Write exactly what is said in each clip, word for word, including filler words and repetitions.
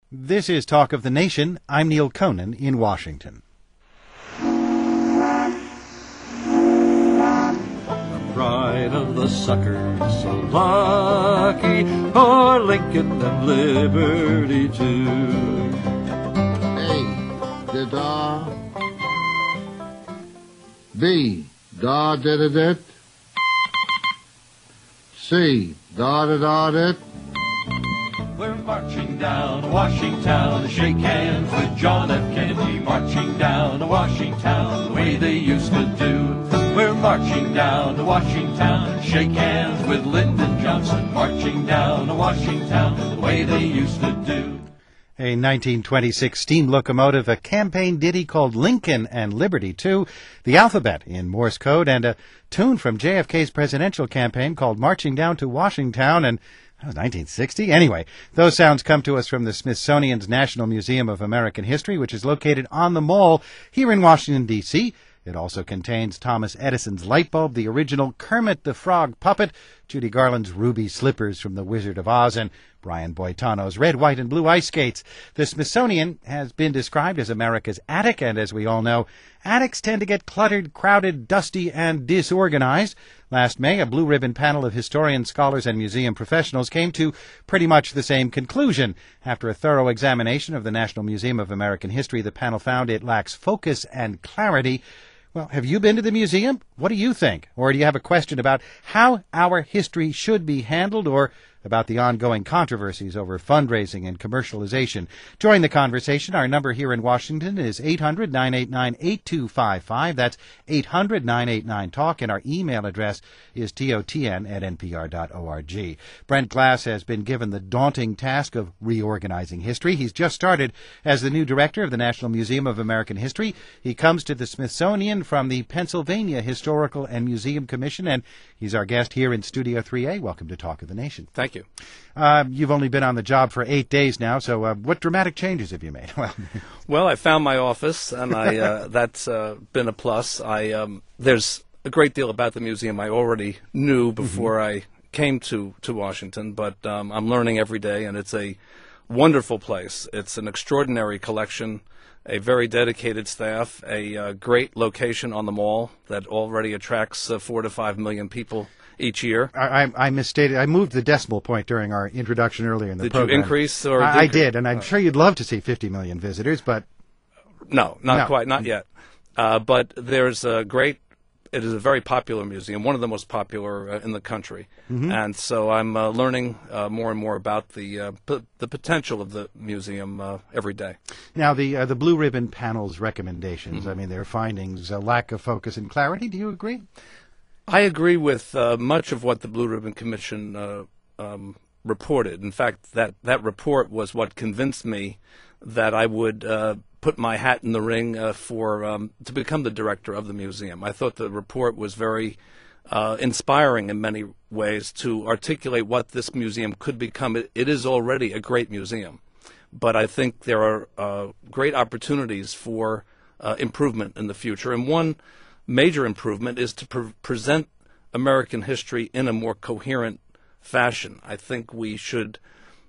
This is Talk of the Nation. I'm Neil Conan in Washington. The pride of the suckers, so lucky, for Lincoln and liberty too. A, the da. B, da da da da. C, da da da da. We're marching down to Washington to shake hands with John F. Kennedy, marching down to Washington the way they used to do. We're marching down to Washington to shake hands with Lyndon Johnson, marching down to Washington the way they used to do. A nineteen twenty-six steam locomotive, a campaign ditty called Lincoln and Liberty too, the alphabet in Morse code, and a tune from J F K's presidential campaign called Marching Down to Washington, and that was nineteen sixty? Anyway, those sounds come to us from the Smithsonian's National Museum of American History, which is located on the Mall here in Washington, D C It also contains Thomas Edison's light bulb, the original Kermit the Frog puppet, Judy Garland's ruby slippers from The Wizard of Oz, and Brian Boitano's red, white, and blue ice skates. The Smithsonian has been described as America's attic, and as we all know, attics tend to get cluttered, crowded, dusty, and disorganized. Last May, a blue ribbon panel of historians, scholars, and museum professionals came to pretty much the same conclusion. After a thorough examination of the National Museum of American History, the panel found it lacks focus and clarity. Well, have you been to the museum? What do you think? Or do you have a question about how our history should be handled, or about the ongoing controversies over fundraising and commercialization? Join the conversation. Our number here in Washington is eight hundred, nine eight nine, eight two five five. That's eight hundred, nine eight nine, talk, and our email address is totn at npr dot org. Brent Glass has been given the daunting task of reorganizing history. He's just started as the new director of the National Museum of American History. He comes to the Smithsonian from the Pennsylvania Historical and Museum Commission, and he's our guest here in Studio three A. Welcome to Talk of the Nation. Thank you. Uh, you've only been on the job for eight days now, so uh, what dramatic changes have you made? Well, well, I found my office, and I uh, that's uh, been a plus. I um, there's a great deal about the museum I already knew before mm-hmm. I came to, to Washington, but um, I'm learning every day, and it's a wonderful place. It's an extraordinary collection, a very dedicated staff, a uh, great location on the Mall that already attracts uh, four to five million people each year. I, I, I misstated. I moved the decimal point during our introduction earlier in the did program. Did you increase or I, I decrease? did, and I'm uh, sure you'd love to see fifty million visitors, but no, not no. quite, not yet. Uh, but there's a great. It is a very popular museum, one of the most popular uh, in the country, mm-hmm. and so I'm uh, learning uh, more and more about the uh, p- the potential of the museum uh, every day. Now, the uh, the Blue Ribbon panel's recommendations. Mm-hmm. I mean, their findings, a lack of focus and clarity. Do you agree? I agree with uh, much of what the Blue Ribbon Commission uh, um, reported. In fact, that, that report was what convinced me that I would uh, put my hat in the ring uh, for um, to become the director of the museum. I thought the report was very uh, inspiring in many ways to articulate what this museum could become. It, it is already a great museum, but I think there are uh, great opportunities for uh, improvement in the future. And one major improvement is to pre- present American history in a more coherent fashion. I think we should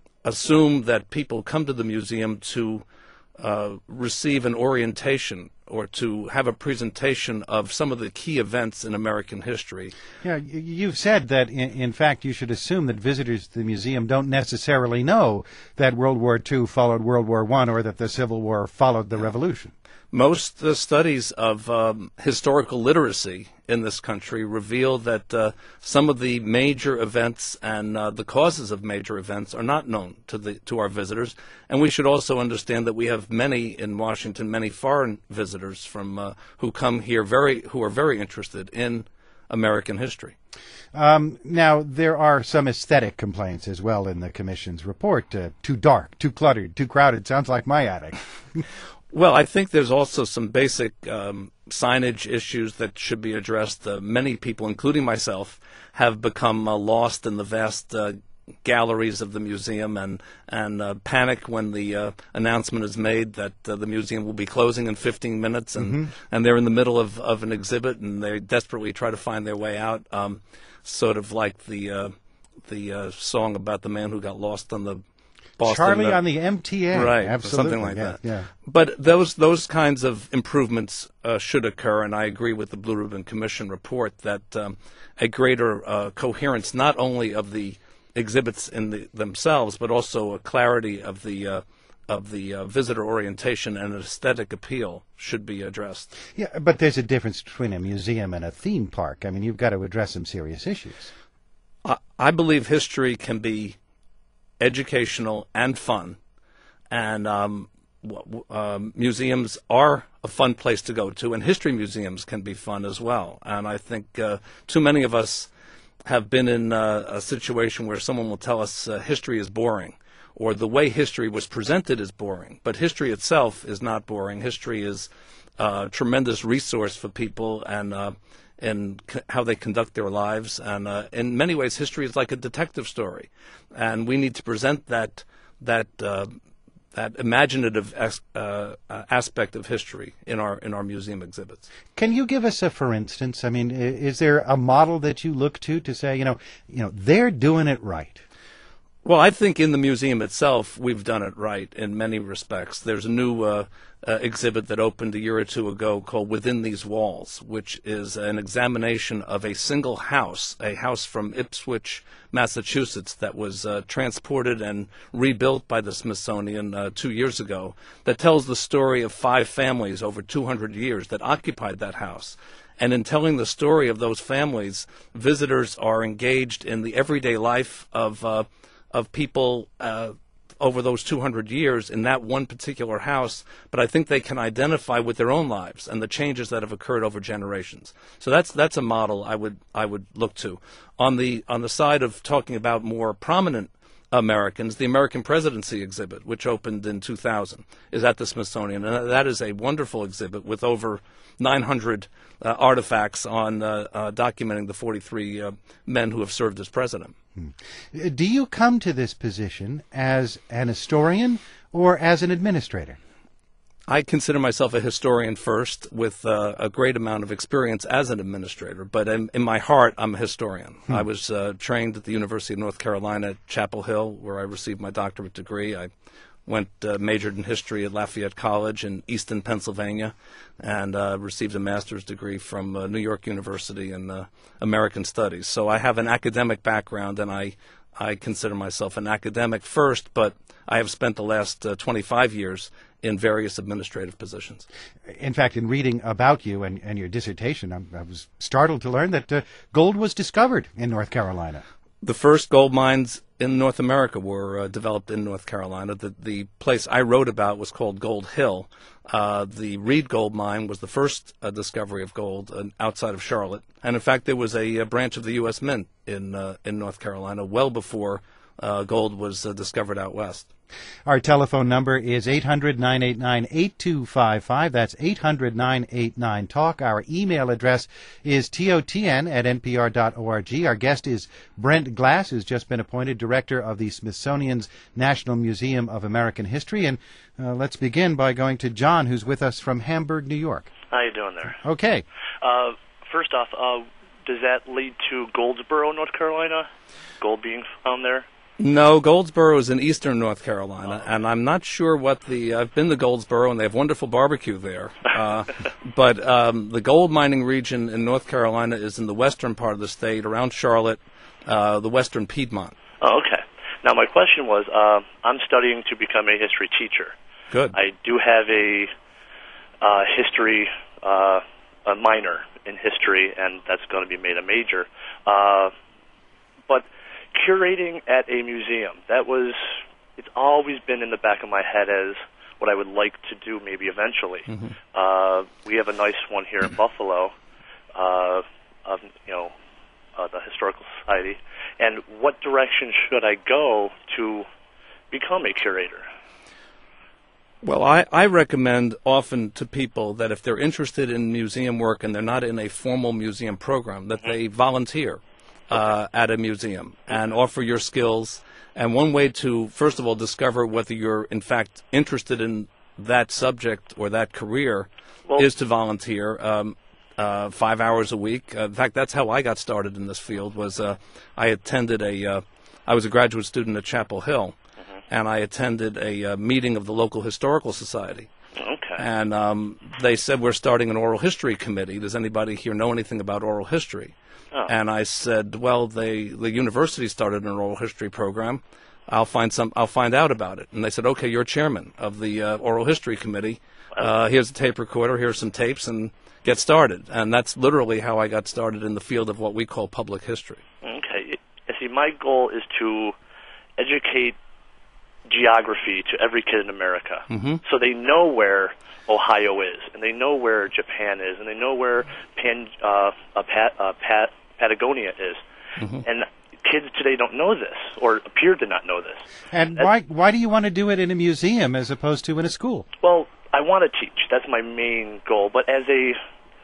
assume that people come to the museum to uh, receive an orientation or to have a presentation of some of the key events in American history. Yeah, you've said that, in, in fact, you should assume that visitors to the museum don't necessarily know that World War Two followed World War One or that the Civil War followed the Revolution. Most uh, studies of um, historical literacy in this country reveal that uh, some of the major events and uh, the causes of major events are not known to the to our visitors. And we should also understand that we have many in Washington, many foreign visitors from uh, who come here very who are very interested in American history. Um, now, there are some aesthetic complaints as well in the Commission's report. Uh, too dark, too cluttered, too crowded. Sounds like my attic. Well, I think there's also some basic um, signage issues that should be addressed. Uh, many people, including myself, have become uh, lost in the vast uh, galleries of the museum and and uh, panic when the uh, announcement is made that uh, the museum will be closing in fifteen minutes, and, mm-hmm. and they're in the middle of, of an exhibit and they desperately try to find their way out, um, sort of like the uh, the uh, song about the man who got lost on the Boston, Charlie uh, on the M T A. right, Absolutely. something like yeah, that. Yeah. But those those kinds of improvements uh, should occur, and I agree with the Blue Ribbon Commission report that um, a greater uh, coherence not only of the exhibits in the, themselves, but also a clarity of the uh, of the uh, visitor orientation and aesthetic appeal should be addressed. Yeah, but there's a difference between a museum and a theme park. I mean, you've got to address some serious issues. I, I believe history can be educational and fun, and um, w- um, museums are a fun place to go to, and history museums can be fun as well. And I think uh, too many of us have been in uh, a situation where someone will tell us uh, history is boring, or the way history was presented is boring. But history itself is not boring. History is a tremendous resource for people and uh, and c- how they conduct their lives. And uh, in many ways, history is like a detective story, and we need to present that that uh, that imaginative as, uh, uh, aspect of history in our in our museum exhibits. Can you give us a for instance? I mean, i- is there a model that you look to to say, you know, you know, they're doing it right? Well, I think in the museum itself, we've done it right in many respects. There's a new uh, uh, exhibit that opened a year or two ago called Within These Walls, which is an examination of a single house, a house from Ipswich, Massachusetts, that was uh, transported and rebuilt by the Smithsonian uh, two years ago, that tells the story of five families over two hundred years that occupied that house. And in telling the story of those families, visitors are engaged in the everyday life of uh, of people uh, over those two hundred years in that one particular house, but I think they can identify with their own lives and the changes that have occurred over generations. So that's that's a model I would I would look to. On the on the side of talking about more prominent Americans, the American Presidency exhibit, which opened in two thousand, is at the Smithsonian, and that is a wonderful exhibit with over nine hundred uh, artifacts on uh, uh, documenting the forty-three uh, men who have served as president. Hmm. Do you come to this position as an historian or as an administrator? I consider myself a historian first, with uh, a great amount of experience as an administrator. But in, in my heart, I'm a historian. Hmm. I was uh, trained at the University of North Carolina at Chapel Hill, where I received my doctorate degree. I went uh, majored in history at Lafayette College in Easton, Pennsylvania, and uh, received a master's degree from uh, New York University in uh, American Studies. So I have an academic background, and I I consider myself an academic first, but I have spent the last uh, twenty-five years in various administrative positions. In fact, in reading about you and, and your dissertation, I, I was startled to learn that uh, gold was discovered in North Carolina. The first gold mines in North America were uh, developed in North Carolina. The, the place I wrote about was called Gold Hill. Uh, the Reed Gold Mine was the first uh, discovery of gold uh, outside of Charlotte. And in fact, there was a, a branch of the U S Mint in uh, in North Carolina well before uh, gold was uh, discovered out west. Our telephone number is eight hundred, nine eight nine, eight two five five. That's eight hundred, nine eight nine, talk. Our email address is totn at npr dot org. Our guest is Brent Glass, who's just been appointed director of the Smithsonian's National Museum of American History. And uh, let's begin by going to John, who's with us from Hamburg, New York. How you doing there? Okay. Uh, first off, uh, does that lead to Goldsboro, North Carolina? Gold being found there? No, Goldsboro is in eastern North Carolina, and I'm not sure what the. I've been to Goldsboro, and they have wonderful barbecue there. Uh, but um, the gold mining region in North Carolina is in the western part of the state, around Charlotte, uh, the western Piedmont. Oh, okay. Now, my question was, uh, I'm studying to become a history teacher. Good. I do have a uh, history, uh, a minor in history, and that's going to be made a major. Uh, but curating at a museum, that was, it's always been in the back of my head as what I would like to do maybe eventually. Mm-hmm. Uh, we have a nice one here in Buffalo, uh, of, you know, uh, the Historical Society. And what direction should I go to become a curator? Well, I, I recommend often to people that if they're interested in museum work and they're not in a formal museum program, that they volunteer uh, at a museum and offer your skills. And one way to, first of all, discover whether you're, in fact, interested in that subject or that career well, is to volunteer um, uh, five hours a week. Uh, in fact, that's how I got started in this field. Was uh, I attended a, uh, I was a graduate student at Chapel Hill. and I attended a uh, meeting of the local historical society. Okay. And um, they said, we're starting an oral history committee. Does anybody here know anything about oral history? Oh. And I said, well, they, the university started an oral history program. I'll find some. I'll find out about it. And they said, okay, you're chairman of the uh, oral history committee. Uh, here's a tape recorder. Here's some tapes, and get started. And that's literally how I got started in the field of what we call public history. Okay. You see, my goal is to educate geography to every kid in America, mm-hmm. so they know where Ohio is, and they know where Japan is, and they know where Pan, uh, uh, Pat, uh, Pat, Patagonia is. Mm-hmm. And kids today don't know this, or appear to not know this. And That's, why why do you want to do it in a museum as opposed to in a school? Well, I want to teach. That's my main goal. But as a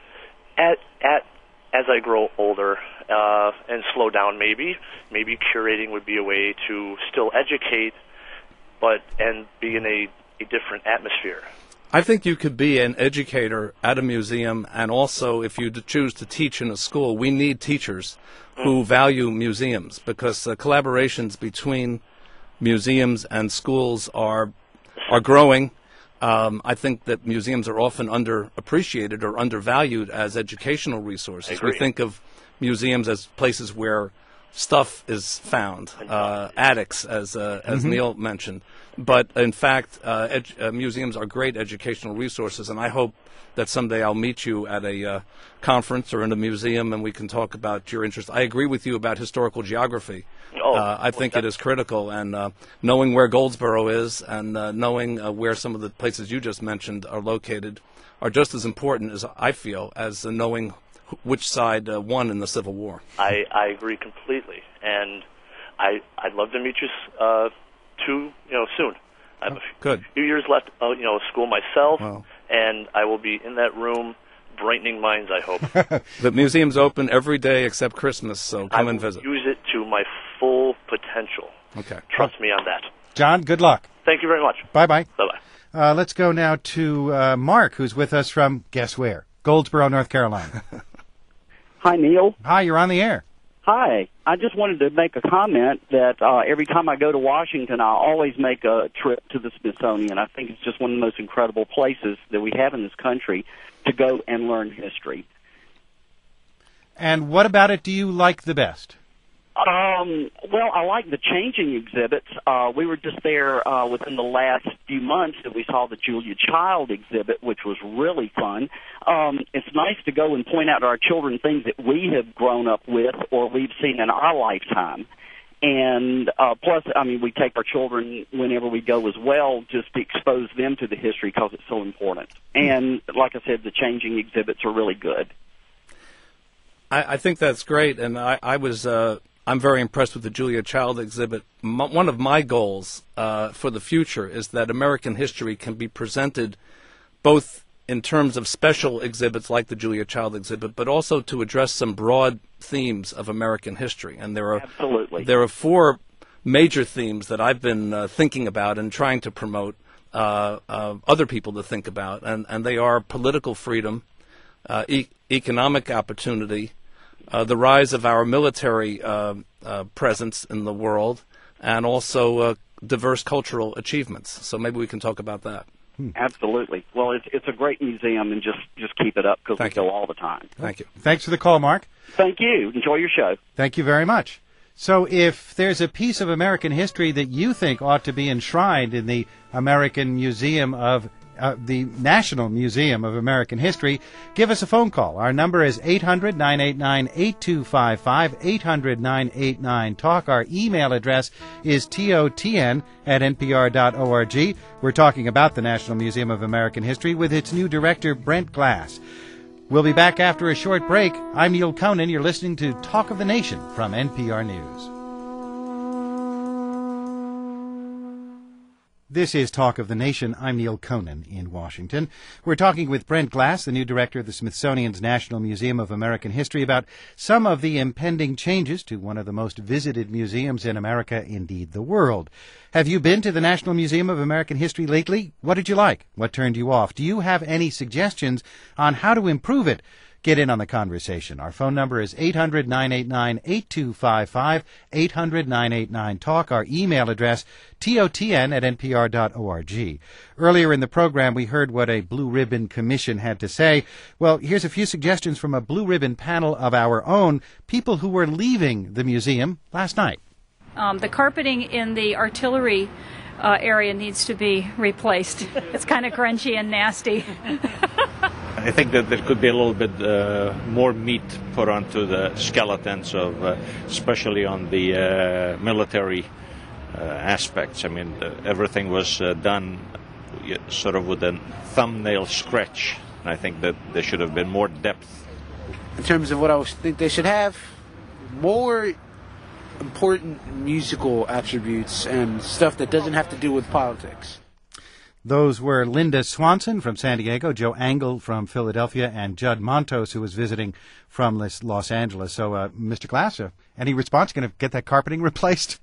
at at as I grow older uh, and slow down, maybe maybe curating would be a way to still educate, but and be in a, a different atmosphere. I think you could be an educator at a museum, and also if you choose to teach in a school, we need teachers who value museums, because uh, collaborations between museums and schools are are growing. Um, I think that museums are often underappreciated or undervalued as educational resources. We think of museums as places where stuff is found, uh, attics, as uh, as mm-hmm. Neil mentioned. But in fact, uh, edu- uh, museums are great educational resources, and I hope that someday I'll meet you at a uh, conference or in a museum and we can talk about your interest. I agree with you about historical geography. Oh, uh, I think it is critical, and uh, knowing where Goldsboro is and uh, knowing uh, where some of the places you just mentioned are located are just as important, as I feel, as uh, knowing which side uh, won in the Civil War. I, I agree completely, and I I'd love to meet you uh, too, you know, soon. I have oh, a good. few years left, uh, you know, of school myself, wow. and I will be in that room, brightening minds. I hope. The museum's open every day except Christmas, so come I and visit. Use it to my full potential. Okay. Trust me on that. John, good luck. Thank you very much. Bye bye. Bye bye. Uh, let's go now to uh, Mark, who's with us from, guess where? Goldsboro, North Carolina. Hi, Neil. Hi, you're on the air. Hi. I just wanted to make a comment that uh, every time I go to Washington, I always make a trip to the Smithsonian. I think it's just one of the most incredible places that we have in this country to go and learn history. And what about it do you like the best? Um, well, I like the changing exhibits. Uh, we were just there uh, within the last few months that we saw the Julia Child exhibit, which was really fun. Um, it's nice to go and point out to our children things that we have grown up with or we've seen in our lifetime. And uh, plus, I mean, we take our children whenever we go as well, just to expose them to the history because it's so important. And like I said, the changing exhibits are really good. I, I think that's great, and I, I was uh, I'm very impressed with the Julia Child exhibit. M- one of my goals uh, for the future is that American history can be presented both in terms of special exhibits like the Julia Child exhibit, but also to address some broad themes of American history. And there are Absolutely. there are four major themes that I've been uh, thinking about and trying to promote uh, uh, other people to think about, and, and they are political freedom, uh, e- economic opportunity, uh, the rise of our military uh, uh, presence in the world, and also uh, diverse cultural achievements. So maybe we can talk about that. Hmm. Absolutely. Well, it's it's a great museum, and just, just keep it up because we go all the time. Thank you. Thanks for the call, Mark. Thank you. Enjoy your show. Thank you very much. So if there's a piece of American history that you think ought to be enshrined in the American Museum of uh, the National Museum of American History, give us a phone call. Our number is eight hundred, nine eight nine, eight two five five, eight hundred, nine eight nine, talk. Our email address is totn at npr dot org. We're talking about the National Museum of American History with its new director, Brent Glass. We'll be back after a short break. I'm Neil Conan. You're listening to Talk of the Nation from N P R News. This is Talk of the Nation. I'm Neil Conan in Washington. We're talking with Brent Glass, the new director of the Smithsonian's National Museum of American History, about some of the impending changes to one of the most visited museums in America, indeed the world. Have you been to the National Museum of American History lately? What did you like? What turned you off? Do you have any suggestions on how to improve it? get in on the conversation. Our phone number is eight hundred, nine eight nine, eight two five five, eight hundred, nine eight nine, talk. Our email address, T O T N at N P R dot org. Earlier in the program, we heard what a Blue Ribbon Commission had to say. Well, here's a few suggestions from a Blue Ribbon panel of our own, people who were leaving the museum last night. Um, the carpeting in the artillery uh, area needs to be replaced. It's kind of grungy and nasty. I think that there could be a little bit uh, more meat put onto the skeletons of, uh, especially on the uh, military uh, aspects. I mean, uh, everything was uh, done sort of with a thumbnail stretch, and I think that there should have been more depth. In terms of what I was think they should have, more important musical attributes and stuff that doesn't have to do with politics. Those were Linda Swanson from San Diego, Joe Angle from Philadelphia, and Judd Montos, who was visiting from Los Angeles. So, uh, Mister Glass, uh, any response? Going to get that carpeting replaced?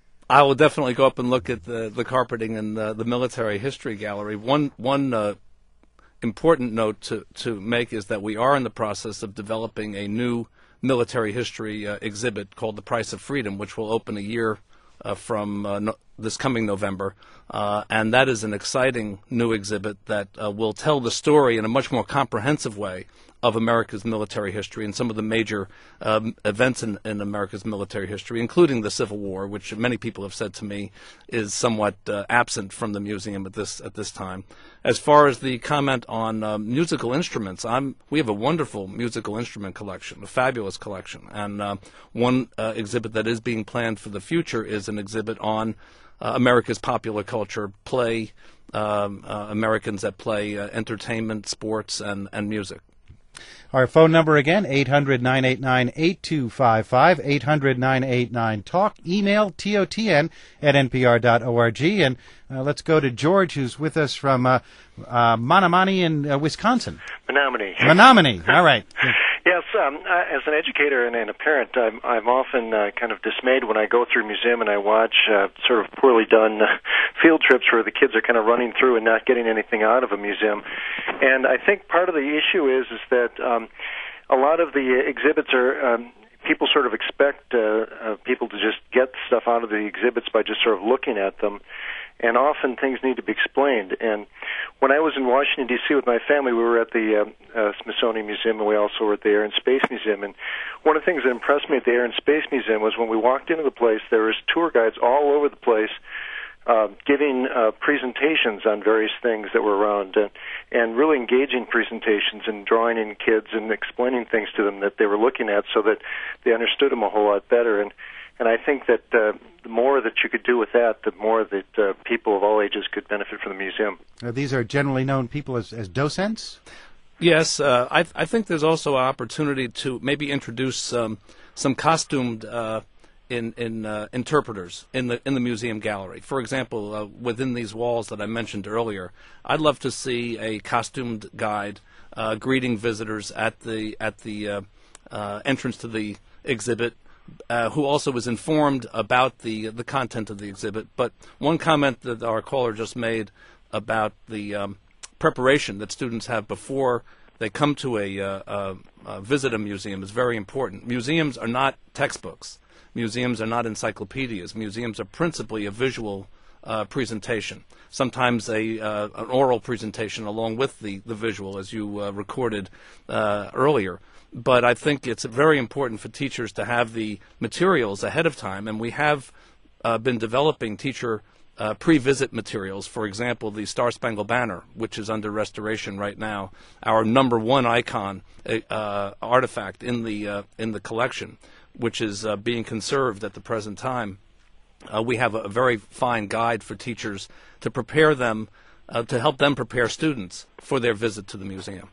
I will definitely go up and look at the, the carpeting in the, the Military History Gallery. One one uh, important note to, to make is that we are in the process of developing a new military history uh, exhibit called The Price of Freedom, which will open a year uh, from uh, no, this coming November. Uh, and that is an exciting new exhibit that uh, will tell the story in a much more comprehensive way of America's military history and some of the major um, events in, in America's military history, including the Civil War, which many people have said to me is somewhat uh, absent from the museum at this at this time. As far as the comment on uh, musical instruments, I'm, we have a wonderful musical instrument collection, a fabulous collection, and uh, one uh, exhibit that is being planned for the future is an exhibit on uh, America's popular culture, play, um, uh, Americans that play uh, entertainment, sports, and, and music. Our phone number again, eight hundred, nine eight nine, eight two five five, eight hundred, nine eight nine, talk. Email, T O T N at N P R dot org. And uh, let's go to George, who's with us from uh, uh, Menominee in uh, Wisconsin. Menominee. Menominee, all right. Yes, um, as an educator and, and a parent, I'm, I'm often uh, kind of dismayed when I go through a museum and I watch uh, sort of poorly done uh, field trips where the kids are kind of running through and not getting anything out of a museum. And I think part of the issue is is that um, a lot of the exhibits are um, people sort of expect uh, uh, people to just get stuff out of the exhibits by just sort of looking at them. And often things need to be explained. And when I was in Washington, D C with my family, we were at the uh, uh, Smithsonian Museum, and we also were at the Air and Space Museum. And one of the things that impressed me at the Air and Space Museum was when we walked into the place, there was tour guides all over the place uh, giving uh, presentations on various things that were around, uh, and really engaging presentations and drawing in kids and explaining things to them that they were looking at so that they understood them a whole lot better. And And I think that uh, the more that you could do with that, the more that uh, people of all ages could benefit from the museum. Uh, these are generally known people as, as docents? Yes, uh, I, I think there's also an opportunity to maybe introduce um, some costumed uh, in, in uh, interpreters in the in the museum gallery. For example, uh, within these walls that I mentioned earlier, I'd love to see a costumed guide uh, greeting visitors at the at the uh, uh, entrance to the exhibit. Uh, who also was informed about the the content of the exhibit. But one comment that our caller just made about the um, preparation that students have before they come to a, uh, a, a visit a museum is very important. Museums are not textbooks. Museums are not encyclopedias. Museums are principally a visual uh, presentation, sometimes a uh, an oral presentation along with the, the visual, as you uh, recorded uh, earlier. But I think it's very important for teachers to have the materials ahead of time, and we have uh, been developing teacher uh, pre-visit materials. For example, the Star Spangled Banner, which is under restoration right now, our number one icon uh, artifact in the uh, in the collection, which is uh, being conserved at the present time. Uh, we have a, a very fine guide for teachers to prepare them, uh, to help them prepare students for their visit to the museum.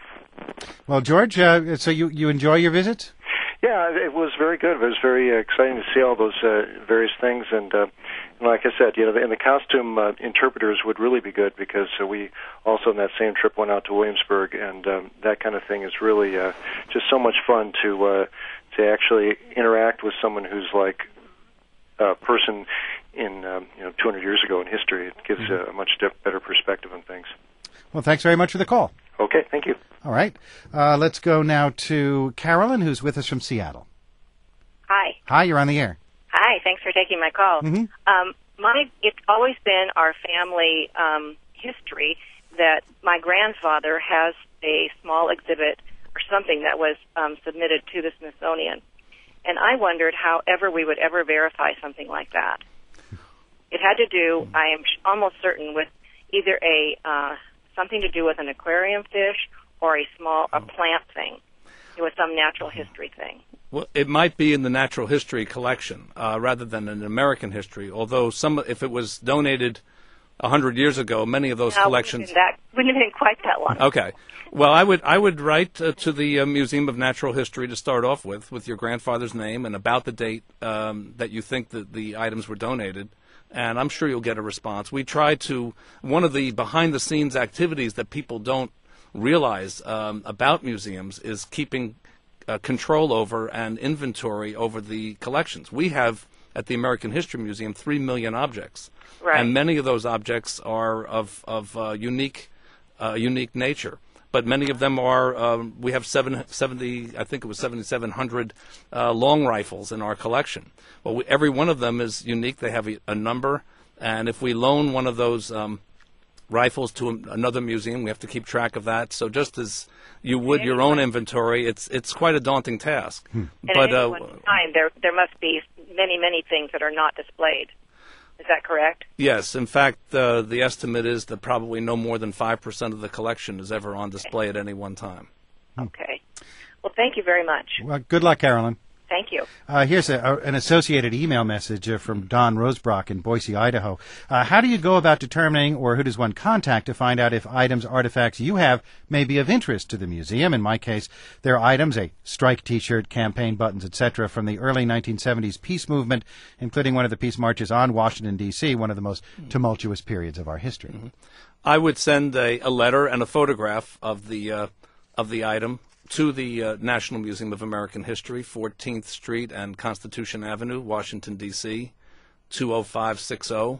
Well, George, uh, so you, you enjoy your visit? Yeah, it was very good. It was very uh, exciting to see all those uh, various things. And, uh, and like I said, you know, and the costume uh, interpreters would really be good because uh, we also on that same trip went out to Williamsburg, and um, that kind of thing is really uh, just so much fun to uh, to actually interact with someone who's like a person in um, you know two hundred years ago in history. It gives mm-hmm. a much better perspective on things. Well, thanks very much for the call. Okay, thank you. All right. Uh, let's go now to Carolyn, who's with us from Seattle. Hi. Hi, you're on the air. Hi, thanks for taking my call. Mm-hmm. Um, my, it's always been our family um, history that my grandfather has a small exhibit or something that was um, submitted to the Smithsonian. And I wondered how ever we would ever verify something like that. It had to do, I am almost certain, with either a uh, something to do with an aquarium fish or a small a plant thing. It was some natural history thing. Well, it might be in the natural history collection uh, rather than in American history. Although some, if it was donated a hundred years ago, many of those no, collections wouldn't have, been that, wouldn't have been quite that long. Okay. Well, I would I would write uh, to the uh, Museum of Natural History to start off with, with your grandfather's name and about the date um, that you think that the items were donated, and I'm sure you'll get a response. We try to, one of the behind-the-scenes activities that people don't realize um, about museums is keeping uh, control over and inventory over the collections. We have, at the American History Museum, three million objects, right. and many of those objects are of, of uh, unique, uh, unique nature. But many of them are, um, we have seven, seventy, I think it was seventy-seven hundred uh, long rifles in our collection. Well, we, every one of them is unique. They have a, a number. And if we loan one of those um, rifles to a, another museum, we have to keep track of that. So just as you would your own inventory, it's it's quite a daunting task. Hmm. And but, at any uh, one time, there, there must be many, many things that are not displayed. Is that correct? Yes. In fact, uh, the estimate is that probably no more than five percent of the collection is ever on display at any one time. Okay. Well, thank you very much. Well, good luck, Carolyn. Thank you. Uh, here's a, a, an associated email message uh, from Don Rosebrock in Boise, Idaho. Uh, how do you go about determining, or who does one contact to find out if items, artifacts you have may be of interest to the museum? In my case, they're items, a strike T-shirt, campaign buttons, et cetera, from the early nineteen seventies peace movement, including one of the peace marches on Washington, D C, one of the most tumultuous periods of our history. Mm-hmm. I would send a, a letter and a photograph of the uh, of the item to the uh, National Museum of American History, fourteenth Street and Constitution Avenue, Washington, D C, two oh five six oh,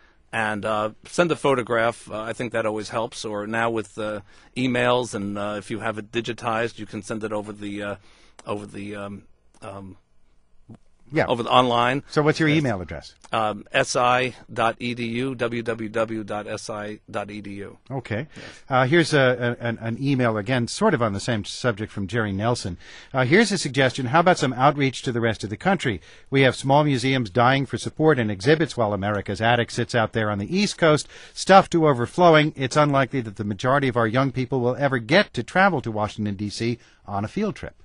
and uh, send a photograph. Uh, I think that always helps. Or now with uh, emails, and uh, if you have it digitized, you can send it over the uh, over the um, um, yeah over the online. So what's your email address? Um, S I dot E D U, w w w dot s i dot e d u. Okay. Uh, here's a, a, an, an email, again, sort of on the same subject from Jerry Nelson. Uh, here's a suggestion. How about some outreach to the rest of the country? We have small museums dying for support and exhibits while America's attic sits out there on the East Coast, stuffed to overflowing. It's unlikely that the majority of our young people will ever get to travel to Washington, D C on a field trip.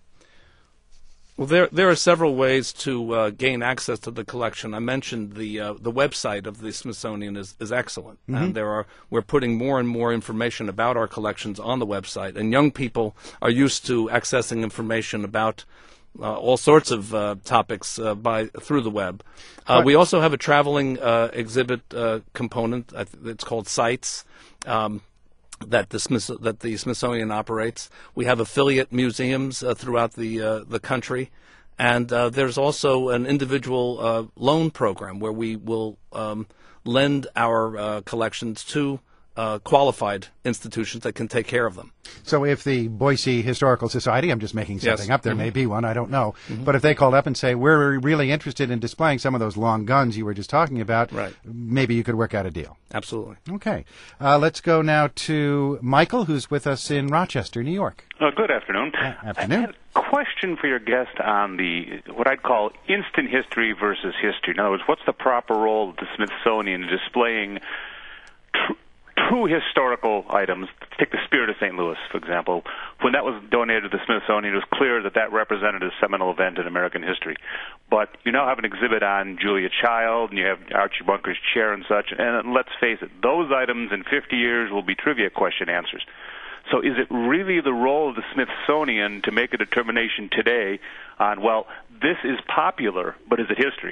Well, there there are several ways to uh, gain access to the collection. I mentioned the uh, the website of the Smithsonian is, is excellent, Mm-hmm. and there are we're putting more and more information about our collections on the website. And young people are used to accessing information about uh, all sorts of uh, topics uh, by through the web. Uh, we also have a traveling uh, exhibit uh, component. I th- it's called Sites. Um, that the Smith, that the Smithsonian operates. We have affiliate museums uh, throughout the uh, the country, and uh, there's also an individual uh, loan program where we will um, lend our uh, collections to uh, qualified institutions that can take care of them. So if the Boise Historical Society, I'm just making something Yes. up, there Mm-hmm. may be one, I don't know, but if they called up and say, we're really interested in displaying some of those long guns you were just talking about, Right. maybe you could work out a deal. Absolutely. Okay. Uh, let's go now to Michael, who's with us in Rochester, New York. Uh, good afternoon. Afternoon. I had a question for your guest on the what I'd call instant history versus history. In other words, what's the proper role of the Smithsonian in displaying tr- true historical items? Take the Spirit of Saint Louis, for example. When that was donated to the Smithsonian, it was clear that that represented a seminal event in American history. But you now have an exhibit on Julia Child, and you have Archie Bunker's chair and such, and let's face it, those items in fifty years will be trivia question answers. So is it really the role of the Smithsonian to make a determination today on, well, this is popular, but is it history?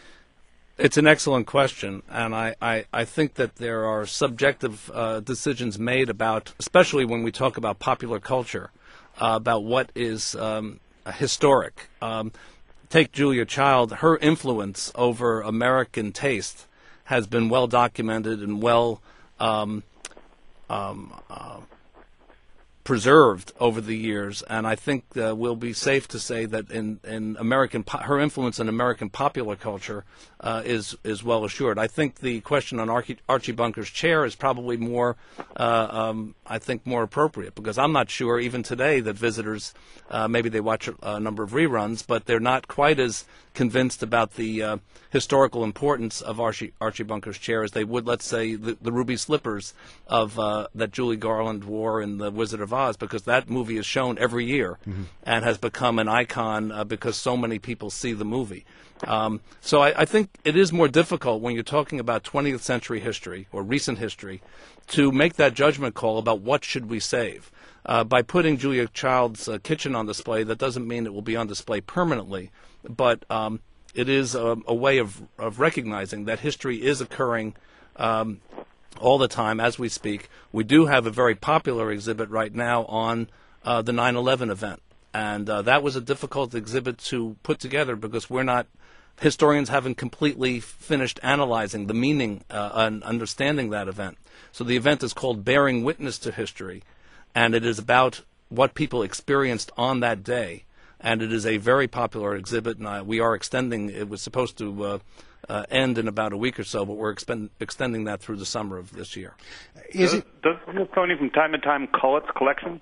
It's an excellent question, and I, I, I think that there are subjective uh, decisions made about, especially when we talk about popular culture, uh, about what is um, historic. Um, take Julia Child. Her influence over American taste has been well documented and well um, um, uh, preserved over the years, and I think uh, we'll be safe to say that in, in American po- her influence in American popular culture uh, is is well assured. I think the question on Archie, Archie Bunker's chair is probably more, uh, um, I think, more appropriate, because I'm not sure even today that visitors, uh, maybe they watch a, a number of reruns, but they're not quite as convinced about the uh, historical importance of Archie, Archie Bunker's chair as they would, let's say, the, the ruby slippers of uh, that Julie Garland wore in The Wizard of Oz, because that movie is shown every year mm-hmm. and has become an icon uh, because so many people see the movie. Um, so I, I think it is more difficult when you're talking about twentieth century history or recent history to make that judgment call about what should we save. Uh, by putting Julia Child's uh, kitchen on display, that doesn't mean it will be on display permanently, but um, it is a, a way of, of recognizing that history is occurring um, all the time as we speak. We do have a very popular exhibit right now on uh, the nine eleven event, and uh, that was a difficult exhibit to put together because we're not, historians haven't completely finished analyzing the meaning uh, and understanding that event. So the event is called Bearing Witness to History, and it is about what people experienced on that day. And it is a very popular exhibit, and uh, we are extending, it was supposed to uh, uh, end in about a week or so, but we're expend- extending that through the summer of this year. Is it, does Smithsonian from time to time cull its collection?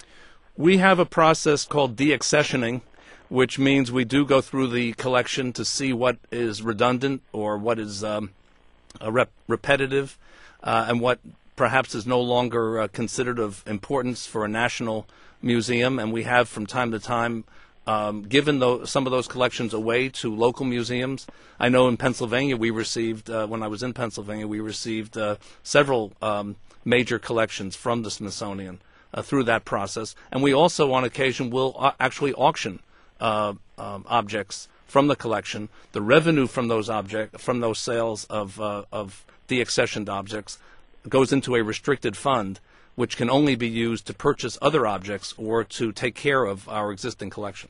We have a process called deaccessioning, which means we do go through the collection to see what is redundant or what is um, a rep- repetitive uh, and what perhaps is no longer uh, considered of importance for a national museum, and we have from time to time Um, given tho- some of those collections away to local museums. I know in Pennsylvania we received, uh, when I was in Pennsylvania, we received uh, several um, major collections from the Smithsonian uh, through that process. And we also, on occasion, will uh, actually auction uh, um, objects from the collection. The revenue from those object, from those sales of, uh, of deaccessioned objects goes into a restricted fund, which can only be used to purchase other objects or to take care of our existing collection.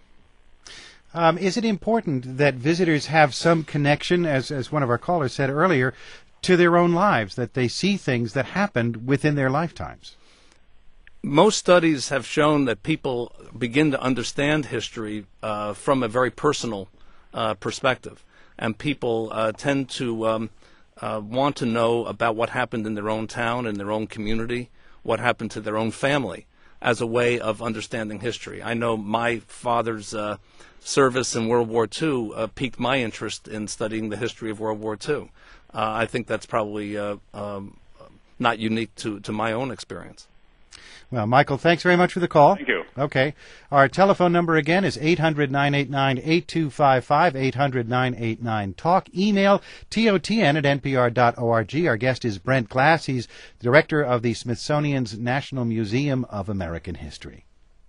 Um, is it important that visitors have some connection, as, as one of our callers said earlier, to their own lives, that they see things that happened within their lifetimes? Most studies have shown that people begin to understand history uh, from a very personal uh, perspective, and people uh, tend to um, Uh, want to know about what happened in their own town, in their own community, what happened to their own family, as a way of understanding history. I know my father's uh, service in World War Two uh, piqued my interest in studying the history of World War Two. Uh, I think that's probably uh, um, not unique to, to my own experience. Well, Michael, thanks very much for the call. Thank you. Okay. Our telephone number again is eight hundred, nine eight nine, eight two five five, eight hundred, nine eight nine, talk. Email T O T N at N P R dot org. Our guest is Brent Glass. He's director of the Smithsonian's National Museum of American History.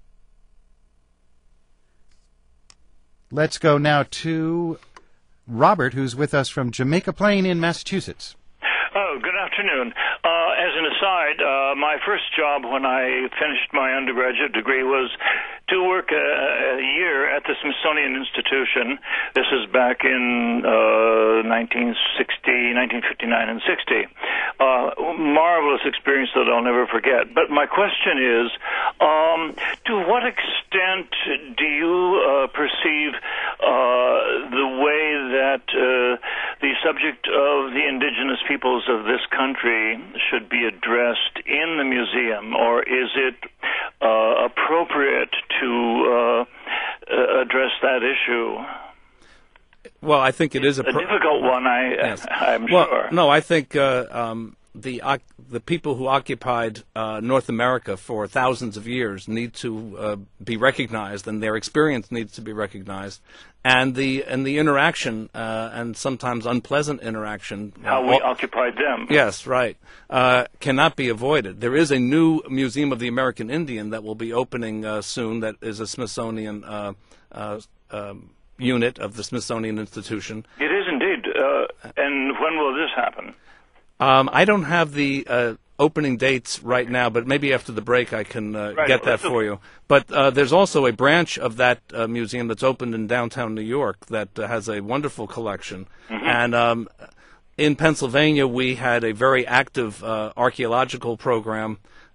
Let's go now to Robert, who's with us from Jamaica Plain in Massachusetts. Oh, good afternoon. Uh, as an aside, uh, my first job when I finished my undergraduate degree was to work a, a year at the Smithsonian Institution. This is back in uh, nineteen sixty, nineteen fifty-nine and sixty. Uh, marvelous experience that I'll never forget. But my question is, um, to what extent do you uh, perceive uh, the way that uh, the subject of the indigenous peoples of this country should be addressed in the museum, or is it uh, appropriate to uh, address that issue? Well, I think it is a, a pro- difficult one. I, yes. I'm well, sure. No, I think uh, um, the uh, the people who occupied uh, North America for thousands of years need to uh, be recognized, and their experience needs to be recognized, and the and the interaction uh, and sometimes unpleasant interaction. How we uh, occupied them. Yes, right. Uh, cannot be avoided. There is a new Museum of the American Indian that will be opening uh, soon. That is a Smithsonian uh, uh, um, unit of the Smithsonian Institution. It is indeed. Uh, and when will this happen? Um, I don't have the uh, opening dates right now, but maybe after the break I can uh, right. get that for you. But uh, there's also a branch of that uh, museum that's opened in downtown New York that uh, has a wonderful collection. Mm-hmm. And um, in Pennsylvania, we had a very active uh, archaeological program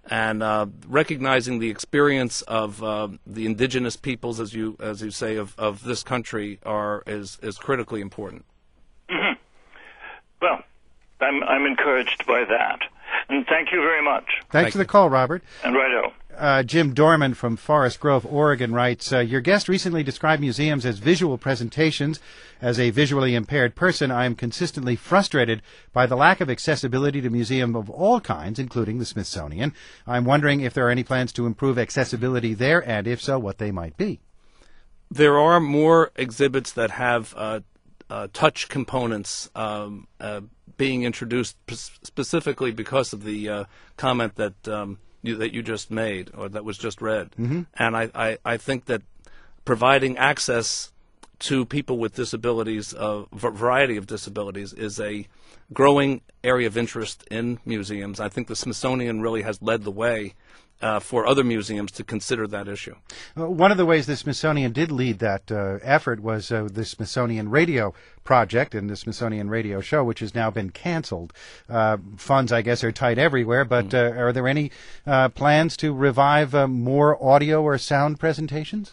and uh, recognizing the experience of uh, the indigenous peoples, as you as you say, of, of this country, are is is critically important. Mm-hmm. Well, I'm I'm encouraged by that, and thank you very much. Thanks Thank for the call, Robert. And righto. Uh, Jim Dorman from Forest Grove, Oregon writes, uh, your guest recently described museums as visual presentations. As a visually impaired person, I am consistently frustrated by the lack of accessibility to museums of all kinds, including the Smithsonian. I'm wondering if there are any plans to improve accessibility there, and if so, what they might be. There are more exhibits that have uh, uh, touch components um, uh, being introduced p- specifically because of the uh, comment that um, you, that you just made, or that was just read. Mm-hmm. And I, I, I think that providing access to people with disabilities, a uh, variety of disabilities, is a growing area of interest in museums. I think the Smithsonian really has led the way uh, for other museums to consider that issue. Uh, one of the ways the Smithsonian did lead that uh, effort was uh, the Smithsonian Radio Project and the Smithsonian Radio Show, which has now been canceled. Uh, funds, I guess, are tight everywhere, but uh, are there any uh, plans to revive uh, more audio or sound presentations?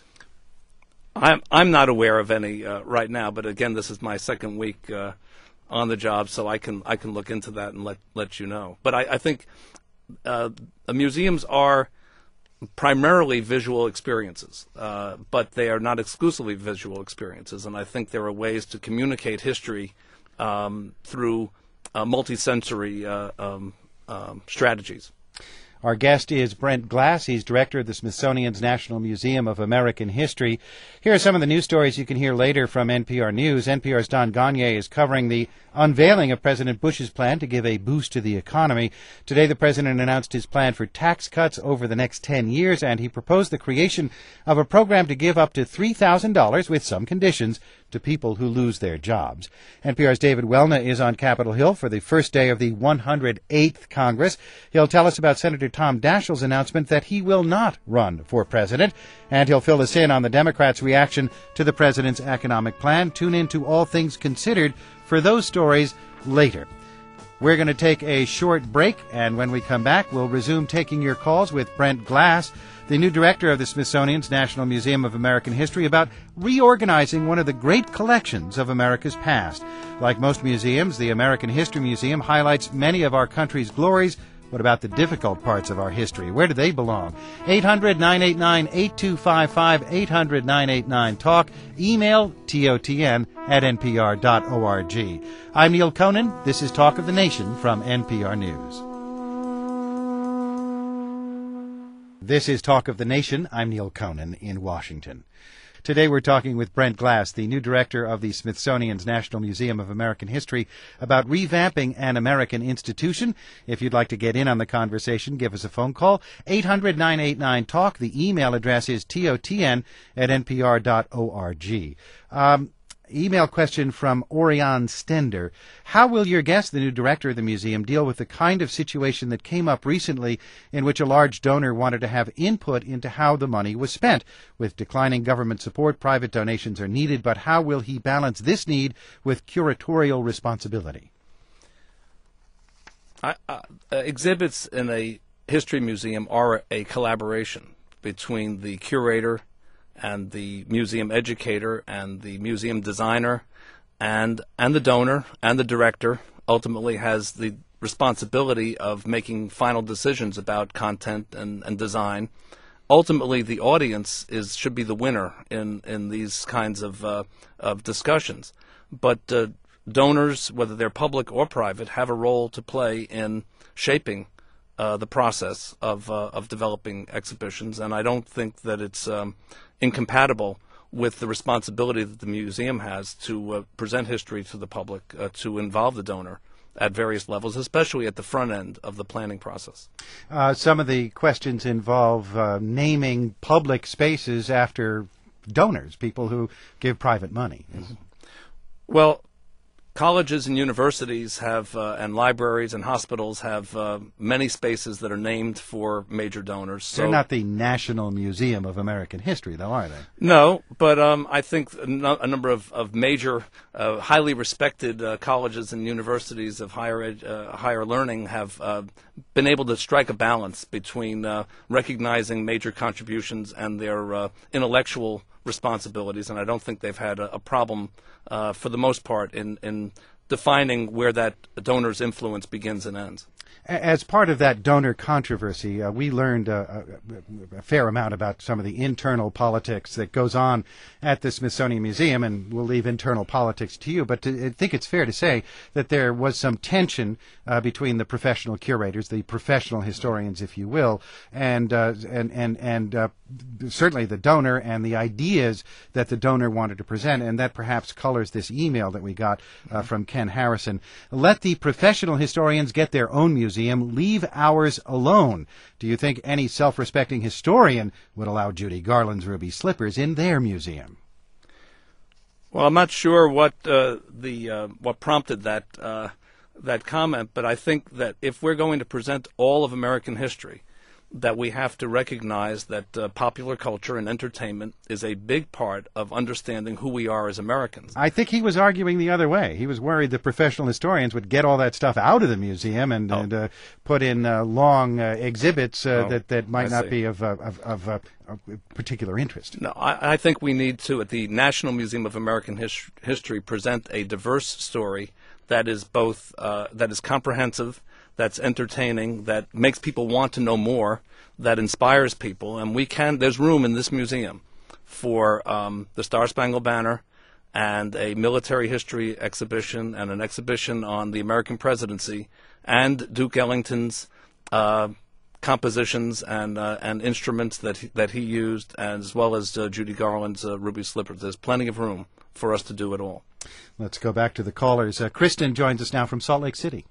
I'm I'm not aware of any uh, right now, but again, this is my second week uh, on the job, so I can I can look into that and let let you know. But I, I think uh, museums are primarily visual experiences, uh, but they are not exclusively visual experiences, and I think there are ways to communicate history um, through uh, multisensory uh, um, um, strategies. Our guest is Brent Glass. He's director of the Smithsonian's National Museum of American History. Here are some of the news stories you can hear later from N P R News. N P R's Don Gagné is covering the unveiling of President Bush's plan to give a boost to the economy. Today, the president announced his plan for tax cuts over the next ten years, and he proposed the creation of a program to give up to three thousand dollars with some conditions to people who lose their jobs. N P R's David Welna is on Capitol Hill for the first day of the one hundred eighth Congress. He'll tell us about Senator Tom Daschle's announcement that he will not run for president, and he'll fill us in on the Democrats' reaction to the president's economic plan. Tune in to All Things Considered for those stories later. We're going to take a short break, and when we come back, we'll resume taking your calls with Brent Glass, the new director of the Smithsonian's National Museum of American History, about reorganizing one of the great collections of America's past. Like most museums, the American History Museum highlights many of our country's glories. What about the difficult parts of our history? Where do they belong? eight hundred, nine eight nine, eight two five five, eight hundred, nine eight nine, talk. Email T O T N at N P R dot org. I'm Neil Conan. This is Talk of the Nation from N P R News. This is Talk of the Nation. I'm Neil Conan in Washington. Today we're talking with Brent Glass, the new director of the Smithsonian's National Museum of American History, about revamping an American institution. If you'd like to get in on the conversation, give us a phone call, eight hundred, nine eight nine, talk. The email address is T O T N at N P R dot org. Um, email question from Orion Stender. How will your guest, the new director of the museum, deal with the kind of situation that came up recently in which a large donor wanted to have input into how the money was spent? With declining government support, private donations are needed, but how will he balance this need with curatorial responsibility? I, uh, exhibits in a history museum are a collaboration between the curator and the museum educator and the museum designer and and the donor and the director ultimately has the responsibility of making final decisions about content and, and design. Ultimately, the audience is should be the winner in, in these kinds of uh, of discussions. But uh, donors, whether they're public or private, have a role to play in shaping uh, the process of uh, of developing exhibitions. And I don't think that it's um, incompatible with the responsibility that the museum has to uh, present history to the public, uh, to involve the donor at various levels, especially at the front end of the planning process. Uh, some of the questions involve uh, naming public spaces after donors, people who give private money. Mm-hmm. Well, colleges and universities have, uh, and libraries and hospitals have uh, many spaces that are named for major donors. So they're not the National Museum of American History, though, are they? No, but um, I think a, no, a number of, of major, uh, highly respected uh, colleges and universities of higher ed, uh, higher learning have uh, been able to strike a balance between uh, recognizing major contributions and their uh, intellectual responsibilities, and I don't think they've had a, a problem, uh, for the most part, in, in defining where that donor's influence begins and ends. As part of that donor controversy, uh, we learned uh, a, a fair amount about some of the internal politics that goes on at the Smithsonian Museum, and we'll leave internal politics to you. But to, I think it's fair to say that there was some tension uh, between the professional curators, the professional historians, if you will, and uh, and and and uh, certainly the donor and the ideas that the donor wanted to present, and that perhaps colors this email that we got uh, from Ken Harrison. Let the professional historians get their own museum. Leave ours alone. Do you think any self-respecting historian would allow Judy Garland's ruby slippers in their museum? Well, I'm not sure what uh, the uh, what prompted that uh, that comment, but I think that if we're going to present all of American history, that we have to recognize that uh, popular culture and entertainment is a big part of understanding who we are as Americans. I think he was arguing the other way. He was worried that professional historians would get all that stuff out of the museum and, oh. and uh, put in uh, long uh, exhibits uh, oh, that, that might I not see. be of, uh, of, of, uh, of particular interest. No, I, I think we need to, at the National Museum of American His- History, present a diverse story that is both uh, that is comprehensive, that's entertaining, that makes people want to know more, that inspires people. And we can, there's room in this museum for um, the Star-Spangled Banner and a military history exhibition and an exhibition on the American presidency and Duke Ellington's uh, compositions and uh, and instruments that he, that he used, as well as uh, Judy Garland's uh, ruby slippers. There's plenty of room for us to do it all. Let's go back to the callers. Uh, Kristen joins us now from Salt Lake City.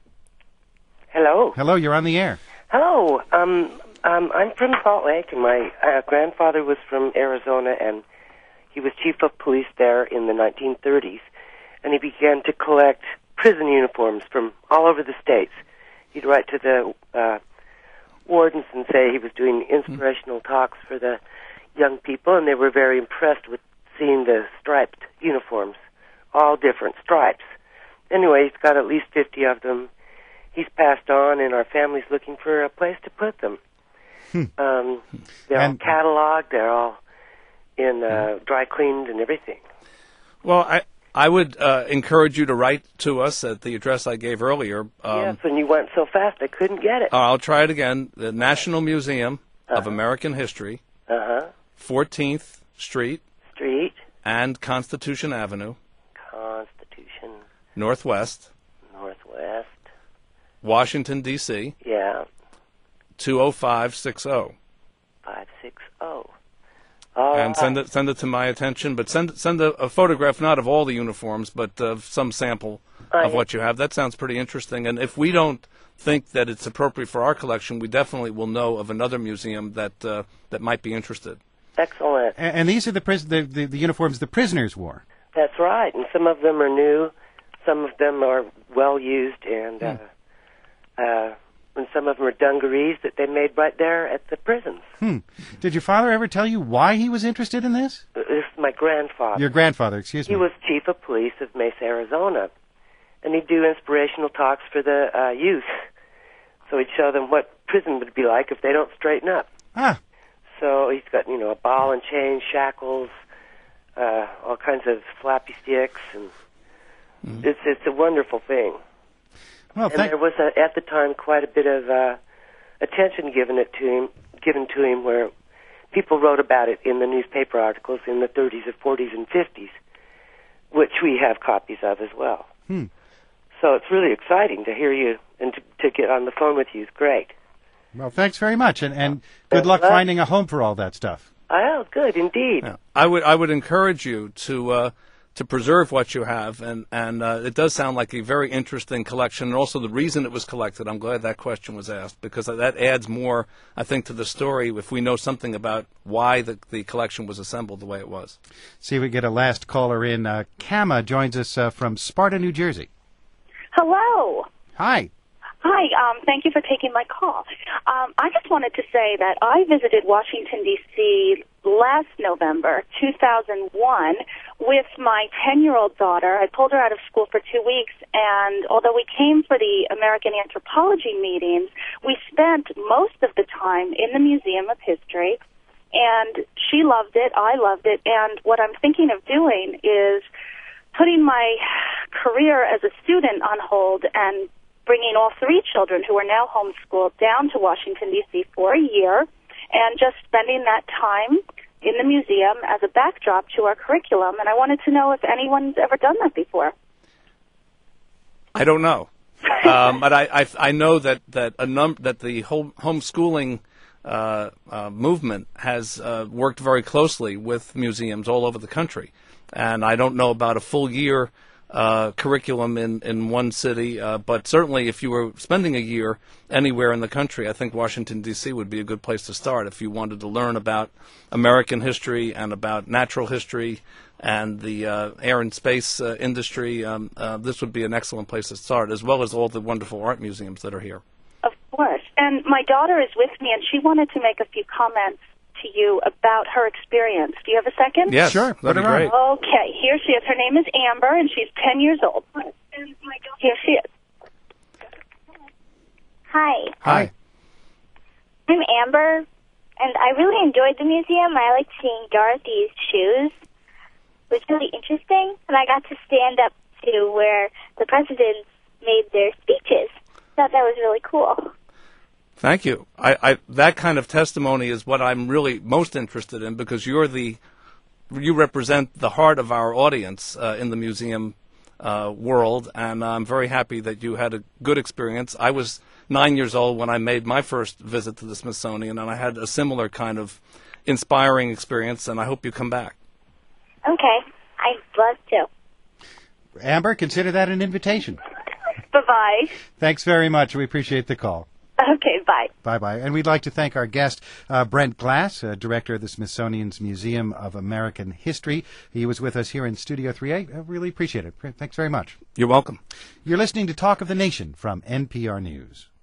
Hello. Hello, you're on the air. Hello. Um, um, I'm from Salt Lake, and my uh, grandfather was from Arizona, and he was chief of police there in the nineteen thirties, and he began to collect prison uniforms from all over the states. He'd write to the uh, wardens and say he was doing inspirational mm-hmm. talks for the young people, and they were very impressed with seeing the striped uniforms, all different stripes. Anyway, he's got at least fifty of them. He's passed on, and our family's looking for a place to put them. Hmm. Um, they're and, all cataloged. They're all in uh, dry cleaned and everything. Well, I I would uh, encourage you to write to us at the address I gave earlier. Um, yes, and you went so fast I couldn't get it. I'll try it again. The National Museum uh-huh. of American History, uh-huh. fourteenth Street, Street, and Constitution Avenue, Constitution, Northwest, Northwest. Washington, D C Yeah. two oh five six oh. five six oh. All and right. send it send it to my attention, but send send a, a photograph not of all the uniforms, but of some sample I of what you have. That sounds pretty interesting. And if we don't think that it's appropriate for our collection, we definitely will know of another museum that uh, that might be interested. Excellent. And, and these are the, pris- the, the the uniforms the prisoners wore. That's right, and some of them are new, some of them are well used, and. Uh, hmm. Uh, and some of them are dungarees that they made right there at the prisons. Hmm. Did your father ever tell you why he was interested in this? This is my grandfather. Your grandfather, excuse me. He was chief of police of Mesa, Arizona, and he'd do inspirational talks for the uh, youth. So he'd show them what prison would be like if they don't straighten up. Ah. So he's got, you know, a ball and chain, shackles, uh, all kinds of flappy sticks, and mm-hmm. it's it's a wonderful thing. Well, and there was, a, at the time, quite a bit of uh, attention given it to him, given to him, where people wrote about it in the newspaper articles in the thirties and forties and fifties, which we have copies of as well. Hmm. So it's really exciting to hear you and to, to get on the phone with you is great. Well, thanks very much, and, and good luck finding a home for all that stuff. Oh, good, indeed. Yeah. I would I would encourage you to uh, to preserve what you have, and and uh, it does sound like a very interesting collection, and also the reason it was collected. I'm glad that question was asked, because that adds more, I think, to the story if we know something about why the the collection was assembled the way it was. See if we get a last caller in. Uh, Kama joins us uh, from Sparta, New Jersey. Hello. Hi. Hi, um, thank you for taking my call. Um, I just wanted to say that I visited Washington, D C last November, two thousand one, with my ten-year-old daughter. I pulled her out of school for two weeks, and although we came for the American Anthropology meetings, we spent most of the time in the Museum of History, and she loved it, I loved it, and what I'm thinking of doing is putting my career as a student on hold and bringing all three children who are now homeschooled down to Washington, D C for a year, and just spending that time in the museum as a backdrop to our curriculum. And I wanted to know if anyone's ever done that before. I don't know, um, but I, I I know that that a num that the home homeschooling uh, uh, movement has uh, worked very closely with museums all over the country, and I don't know about a full year Uh, curriculum in, in one city, uh, but certainly if you were spending a year anywhere in the country, I think Washington, D C would be a good place to start if you wanted to learn about American history and about natural history and the uh, air and space uh, industry. Um, uh, this would be an excellent place to start, as well as all the wonderful art museums that are here. Of course. And my daughter is with me, and she wanted to make a few comments to you about her experience. Do you have a second? Yes, sure. That'd be great. Okay, here she is. Her name is Amber, and she's ten years old. Here she is. Hi. Hi. I'm Amber, and I really enjoyed the museum. I liked seeing Dorothy's shoes. It was really interesting, and I got to stand up to where the presidents made their speeches. Thought that was really cool. Thank you. I, I, that kind of testimony is what I'm really most interested in, because you're the, you represent the heart of our audience uh, in the museum uh, world, and I'm very happy that you had a good experience. I was nine years old when I made my first visit to the Smithsonian, and I had a similar kind of inspiring experience, and I hope you come back. Okay. I'd love to. Amber, consider that an invitation. Bye-bye. Thanks very much. We appreciate the call. Okay, bye. Bye-bye. And we'd like to thank our guest, uh, Brent Glass, uh, director of the Smithsonian's Museum of American History. He was with us here in Studio three A. I really appreciate it. Thanks very much. You're welcome. You're listening to Talk of the Nation from N P R News.